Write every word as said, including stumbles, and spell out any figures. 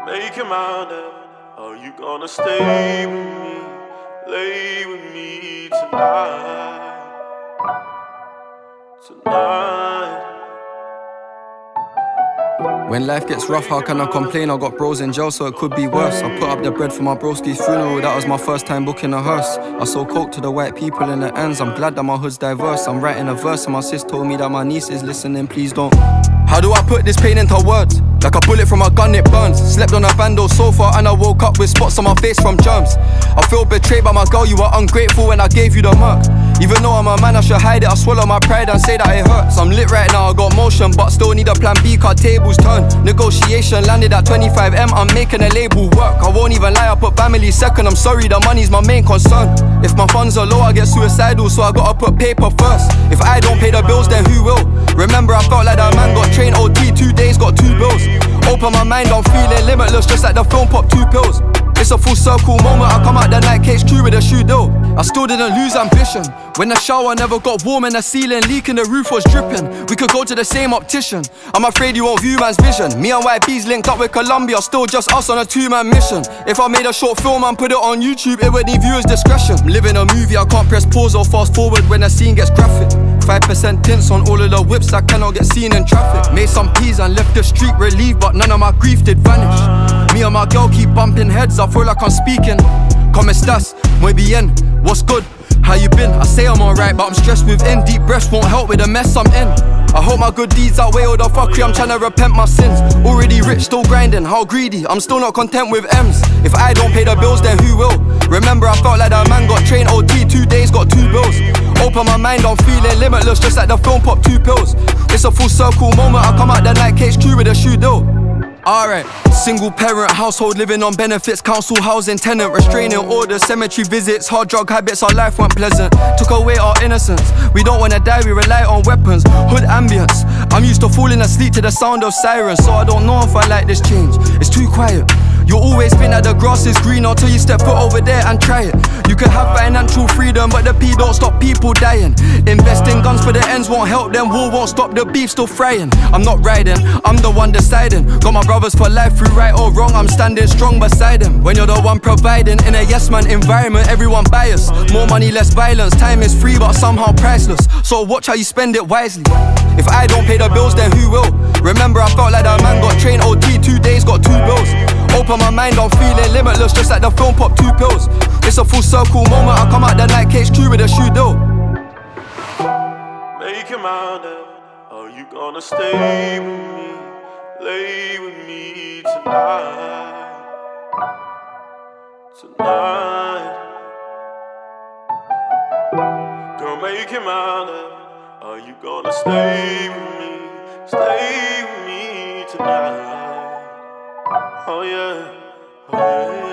Make your mind up. Are you gonna stay with me? Lay with me tonight. Tonight. When life gets rough, how can I complain? I got bros in jail, so it could be worse. I put up the bread for my broski's funeral, that was my first time booking a hearse. I sold coke to the white people in the ends, I'm glad that my hood's diverse. I'm writing a verse and my sis told me that my niece is listening, please don't. How do I put this pain into words? Like a bullet from a gun, it burns. Slept on a bando sofa and I woke up with spots on my face from germs. I feel betrayed by my girl, you were ungrateful when I gave you the murk. Even though I'm a man, I should hide it. I swallow my pride and say that it hurts. I'm lit right now, I got motion, but still need a plan B, cause tables turn. Negotiation landed at twenty-five M, I'm making a label work. I won't even lie, I put family second. I'm sorry, the money's my main concern. If my funds are low, I get suicidal, so I gotta put paper first. If I don't pay the bills, then who will? Remember, I felt like that man got trained O T, two days, got two bills. Open my mind, I'm feeling limitless, just like the film Pop Two Pills. It's a full circle moment, I come out the night cage crew with a shoe deal. I still didn't lose ambition. When the shower never got warm and the ceiling leaking, the roof was dripping. We could go to the same optician. I'm afraid you won't view man's vision. Me and Y B's linked up with Columbia, still just us on a two-man mission. If I made a short film and put it on YouTube, it would need viewers' discretion. Living a movie, I can't press pause or fast forward when the scene gets graphic. Five percent tints on all of the whips that cannot get seen in traffic. Made some peas and left the street relieved, but none of my grief did vanish. Me and my girl keep bumping heads, I feel like I'm speaking. Come estás, muy bien, what's good? How you been? I say I'm alright, but I'm stressed within. Deep breaths won't help with the mess I'm in. I hope my good deeds outweigh all the fuckery, I'm trying to repent my sins. Already rich, still grinding, how greedy, I'm still not content with M's. If I don't pay the bills, then who will? Remember, I felt like that man got trained O T, two days, got two bills. Open my mind, I'm feeling limitless, just like the film Pop Two Pills. It's a full circle moment, I come out the night cage crew with a shoe deal. Alright, single parent household, living on benefits, council housing, tenant, restraining orders, cemetery visits, hard drug habits, our life weren't pleasant. Took away our innocence, we don't wanna die, we rely on weapons. Hood ambience, I'm used to falling asleep to the sound of sirens, so I don't know if I like this change, it's too quiet. You'll always think that the grass is green until you step foot over there and try it. You can have financial freedom, but the P don't stop people dying. Investing guns for the ends won't help them, war won't stop the beef still frying. I'm not riding, I'm the one deciding. Got my brothers for life through right or wrong, I'm standing strong beside them. When you're the one providing in a yes man environment, everyone biased. More money, less violence, time is free but somehow priceless. So watch how you spend it wisely. If I don't pay the bills, then who will? Remember, I felt like that man got trained O T, two days, got two bills. Open my mind, I'm feeling limitless, just like the film Pop Two Pills. It's a full circle moment, I come out the night cage crew with a shoe deal. Make your mind up. Are you gonna stay with me? Lay with me tonight. Tonight. Girl, make your mind up. Are you gonna stay with me? Stay with me tonight. Oh yeah, oh yeah.